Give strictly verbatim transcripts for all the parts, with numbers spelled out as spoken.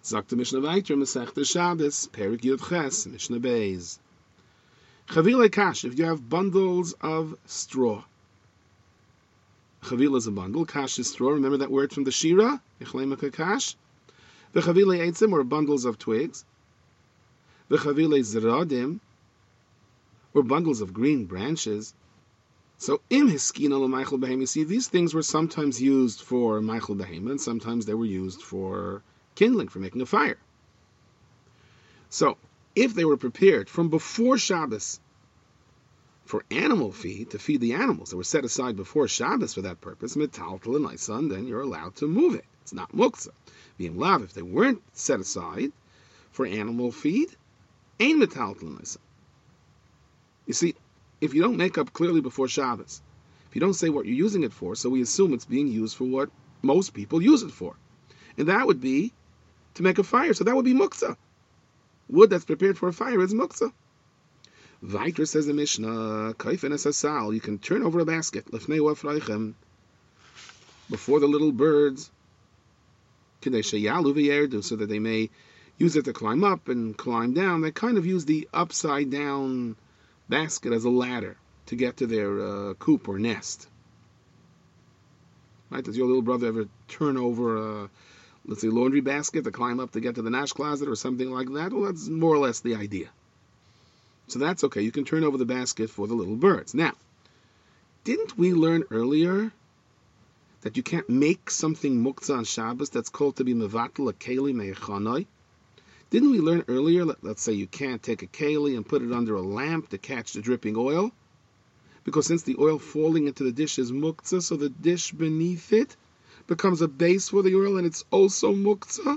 Sagt the Mishnah weiter, Masechta Shabbos, Perik Yud Ches, Mishnah Beis. Chavile kash, if you have bundles of straw. Chavila is a bundle, kash is straw. Remember that word from the Shira? Ichlema kash. The chavile eitzim, or bundles of twigs. The chavile zeradim, or bundles of green branches. So, im hiskina l'meichel behema, you see, these things were sometimes used for meichel behema, and sometimes they were used for kindling, for making a fire. So, if they were prepared from before Shabbos for animal feed, to feed the animals that were set aside before Shabbos for that purpose, metaltal and son, then you're allowed to move it. It's not muktzah. Being lav, if they weren't set aside for animal feed, ain't metaltal and son. You see, if you don't make up clearly before Shabbos, if you don't say what you're using it for, so we assume it's being used for what most people use it for. And that would be to make a fire. So that would be muktzah. Wood that's prepared for a fire is muktzah. Vayter says the Mishnah, kaifin es asal, you can turn over a basket, lefnei u'afreichem, before the little birds, kedei sheyalu v'yerdu, so that they may use it to climb up and climb down. They kind of use the upside down basket as a ladder to get to their uh, coop or nest. Right? Does your little brother ever turn over a, let's say, laundry basket to climb up to get to the nash closet or something like that? Well, that's more or less the idea. So that's okay. You can turn over the basket for the little birds. Now, didn't we learn earlier that you can't make something muktzah on Shabbos that's called to be mevatel a keli me'echanoi? Didn't we learn earlier, let, let's say you can't take a keli and put it under a lamp to catch the dripping oil? Because since the oil falling into the dish is muktzah, so the dish beneath it becomes a base for the oil and it's also muktzah?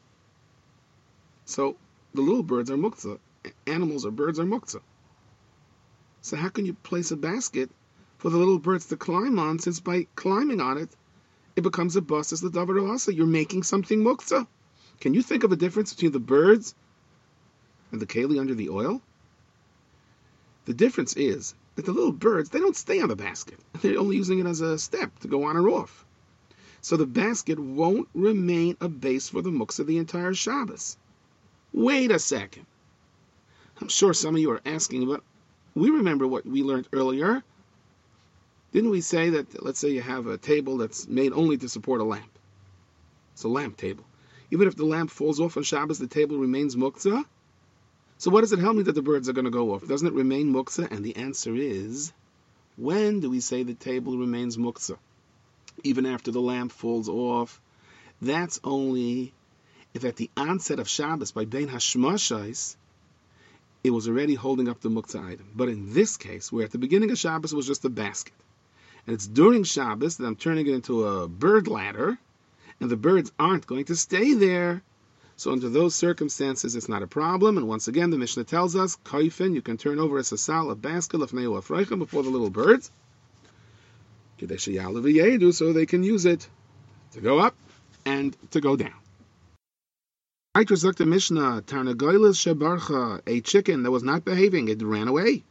So the little birds are muktzah. Animals or birds are muktzah. So how can you place a basket for the little birds to climb on, since by climbing on it, it becomes a basas l'davar l'asa? You're making something muktzah. Can you think of a difference between the birds and the keli under the oil? The difference is that the little birds, they don't stay on the basket. They're only using it as a step to go on or off. So the basket won't remain a base for the muktzah the entire Shabbos. Wait a second. I'm sure some of you are asking, but we remember what we learned earlier. Didn't we say that, let's say you have a table that's made only to support a lamp? It's a lamp table. Even if the lamp falls off on Shabbos, the table remains muktzah? So what does it help me that the birds are going to go off? Doesn't it remain muktzah? And the answer is, when do we say the table remains muktzah? Even after the lamp falls off? That's only if at the onset of Shabbos, by Bein Hashmashais, it was already holding up the muktzah item. But in this case, where at the beginning of Shabbos it was just a basket, and it's during Shabbos that I'm turning it into a bird ladder, and the birds aren't going to stay there, so under those circumstances it's not a problem. And once again, the Mishnah tells us, kaifin, you can turn over a sasal, a basket, lefnei u'afreichem, before the little birds, kedei sheyalu v'yedu, so they can use it to go up and to go down. I just looked at Mishnah, Tarnagoyles Shabarcha, a chicken that was not behaving, it ran away.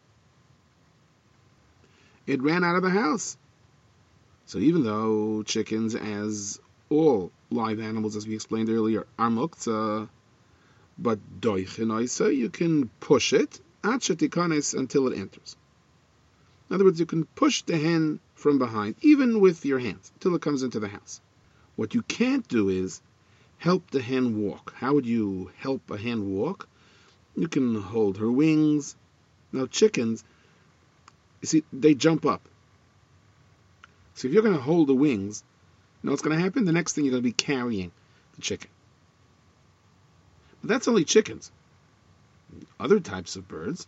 It ran out of the house. So even though chickens, as all live animals, as we explained earlier, are muktzah, but doichinoisa, you can push it, achetikanes, until it enters. In other words, you can push the hen from behind, even with your hands, until it comes into the house. What you can't do is help the hen walk. How would you help a hen walk? You can hold her wings. Now chickens, you see, they jump up. So if you're going to hold the wings, you know what's going to happen? The next thing, you're going to be carrying the chicken. But that's only chickens. Other types of birds,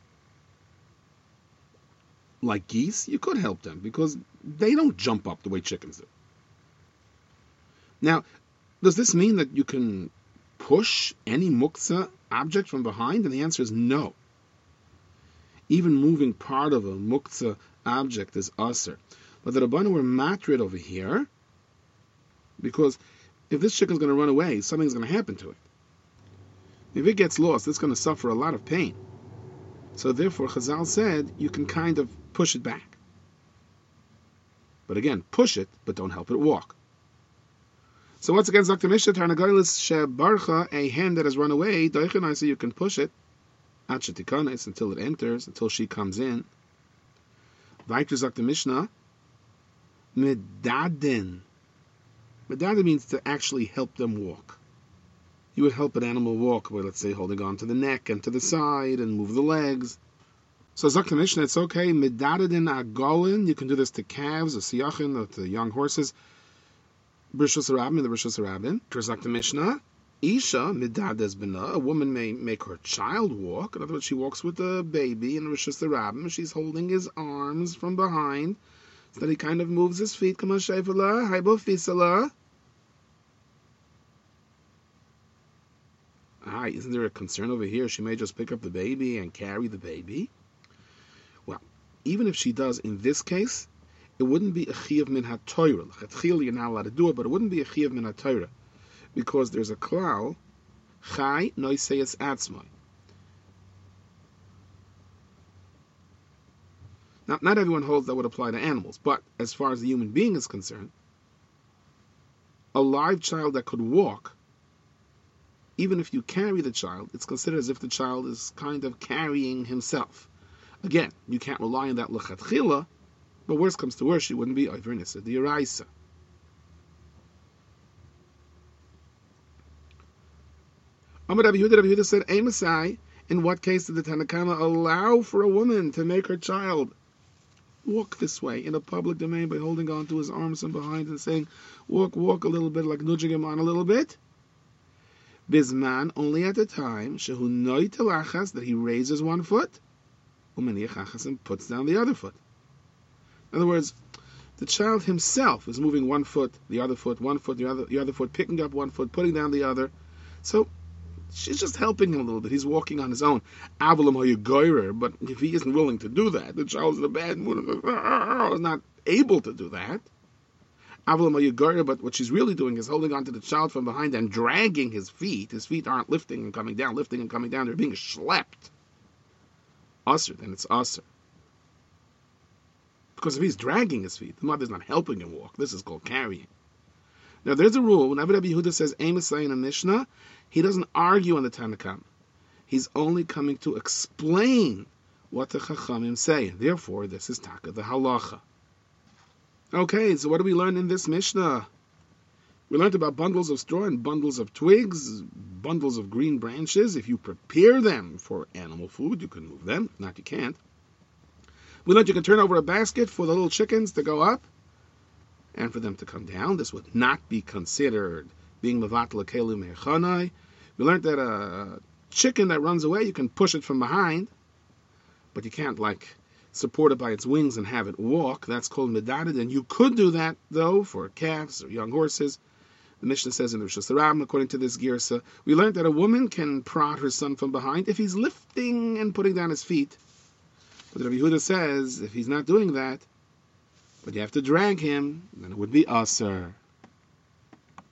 like geese, you could help them because they don't jump up the way chickens do. Now, does this mean that you can push any muktzah object from behind? And the answer is no. Even moving part of a muktzah object is aser. But the Rabbanan were matrid over here, because if this chicken's going to run away, something's going to happen to it. If it gets lost, it's going to suffer a lot of pain. So therefore, Chazal said, you can kind of push it back. But again, push it, but don't help it walk. So once again, Zakta Mishnah, Tarnagolis Shebarcha, a hen that has run away, Doichanai, so you can push it, At Shetikanes, until it enters, until she comes in. Vaitra Zakta Mishnah, Medadin. Medadin means to actually help them walk. You would help an animal walk by, let's say, holding on to the neck and to the side and move the legs. So Zakta Mishnah, it's okay. Medadin Agolin, you can do this to calves or siyachin or to young horses. Brishus Rabbin, the Brishus Rabbin. Zakta Mishnah, Isha Medades Bina, a woman may make her child walk. In other words, she walks with the baby in Brishus Rabbin. She's holding his arms from behind so that he kind of moves his feet. Come on, Shaifala, Haibo Fisala. Ah, isn't there a concern over here? She may just pick up the baby and carry the baby. Well, even if she does in this case, it wouldn't be a chiyuv min ha-Torah. Chatchil, you're not allowed to do it, but it wouldn't be a chiyuv min ha-Torah because there's a klal, chai noiseis atzmai. Now, not everyone holds that would apply to animals, but as far as the human being is concerned, a live child that could walk, even if you carry the child, it's considered as if the child is kind of carrying himself. Again, you can't rely on that lechatchila, but worst comes to worst, she wouldn't be over nisa the Yeraisa. Amar Rabbi Yehuda, Rabbi Yehuda said, Emasai, in what case did the Tanakama allow for a woman to make her child walk this way in a public domain by holding on to his arms from behind and saying, walk, walk a little bit, like nudging him on a little bit? Bisman, only at the time, shehu noi telachas, that he raises one foot, umeniachachas, and puts down the other foot. In other words, the child himself is moving one foot, the other foot, one foot, the other, the other foot, picking up one foot, putting down the other. So she's just helping him a little bit. He's walking on his own. Avalam hayagoyer, but if he isn't willing to do that, the child's in a bad mood, is not able to do that. Avalam hayagoyer, but what she's really doing is holding on to the child from behind and dragging his feet. His feet aren't lifting and coming down, lifting and coming down. They're being schlepped. Usher, then it's usher. Because if he's dragging his feet, the mother's not helping him walk. This is called carrying. Now, there's a rule. Whenever Rabbi Yehuda says Emasai in a Mishnah, he doesn't argue on the Tanakam. He's only coming to explain what the Chachamim say. Therefore, this is Taka, the halacha. Okay, so what do we learn in this Mishnah? We learned about bundles of straw and bundles of twigs, bundles of green branches. If you prepare them for animal food, you can move them. If not, you can't. We learned you can turn over a basket for the little chickens to go up and for them to come down. This would not be considered being mevatel kelu me'echanai. We learned that a chicken that runs away, you can push it from behind, but you can't, like, support it by its wings and have it walk. That's called medadid, and you could do that, though, for calves or young horses. The Mishnah says in the Rishus Harabim, according to this girsa, we learned that a woman can prod her son from behind if he's lifting and putting down his feet. But Rabbi Yehuda says, if he's not doing that, but you have to drag him, then it would be aser.